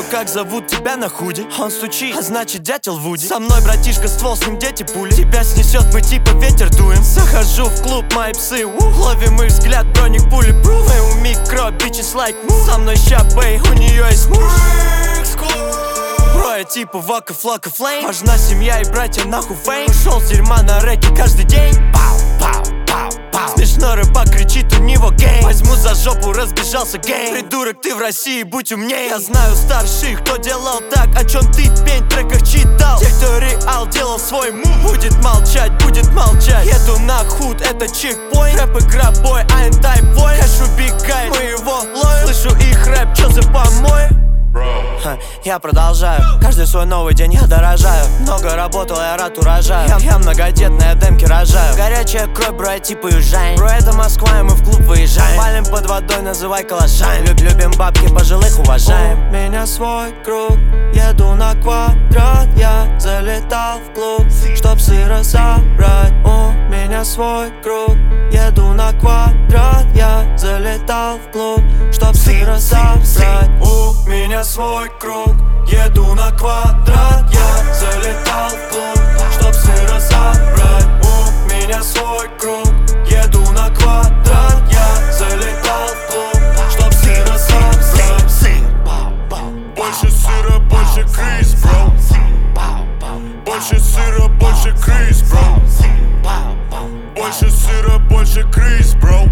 как зовут тебя на худи. Он стучит, а значит дятел Вуди. Со мной братишка ствол, с ним дети пули. Тебя снесет, мы типа ветер дуем. Захожу в клуб, мои псы, ловим их взгляд, броник пули. Мы у микро, bitches like move. Со мной ща бэй, у нее есть муж. Бро, я типа Вака, Флака, Флейм. Важна семья и братья, нахуй фейм. Ушел с дерьма на рэке каждый день. Пау, пау, пау, пау. Смешно рыбак кричит, у него гейм. Возьму за жопу, разбежался гейм. Придурок, ты в России, будь умней. Я знаю старших, кто делал так, о чем ты пень в треках читал. Те, кто реал делал свой мув, будет молчать, будет молчать. Еду на худ, это чекпоинт. Рэп игра бой, I'm type boy. Хэш убегает, мы его ловим. Слышу их рэп, чё за помой? Я продолжаю, каждый свой новый день я дорожаю. Много работал, я рад урожаю. Я многодетная, демки рожаю. Горячая кровь, бро, я типа уезжаем. Бро, это Москва, и мы в клуб выезжаем. Палим под водой, называй калашами. Любим бабки, пожилых уважаем. У меня свой круг, еду на квадрат. Я залетал в клуб, чтоб сыра собрать. У меня свой круг, еду на квадрат. Я залетал в клуб, чтоб сыра собрать. У меня свой круг, еду на квадрат. Я залетал в клуб, чтоб сыра собрать. У меня свой круг, еду на квадрат. Я залетал в клуб, чтоб сыра собрать. Больше сыра, больше Крис, бро. Больше сыра, больше Крис, бро. Больше сыра, больше Крис, бро.